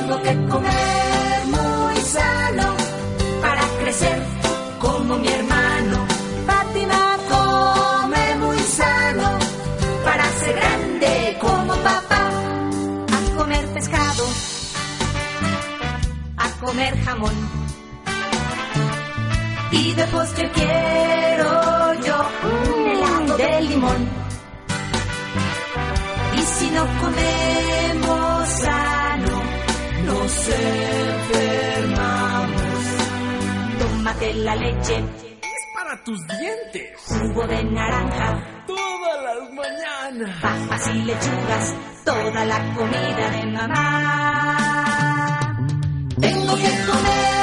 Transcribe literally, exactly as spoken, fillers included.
Tengo que comer muy sano para crecer como mi hermano. Fátima come muy sano para ser grande como papá. A comer pescado, a comer jamón, y de postre quiero yo un helado de limón. Y si no comemos sano, nos enfermamos. Tómate la leche, es para tus dientes. Jugo de naranja, todas las mañanas. Papas y lechugas, toda la comida de mamá. Tengo que comer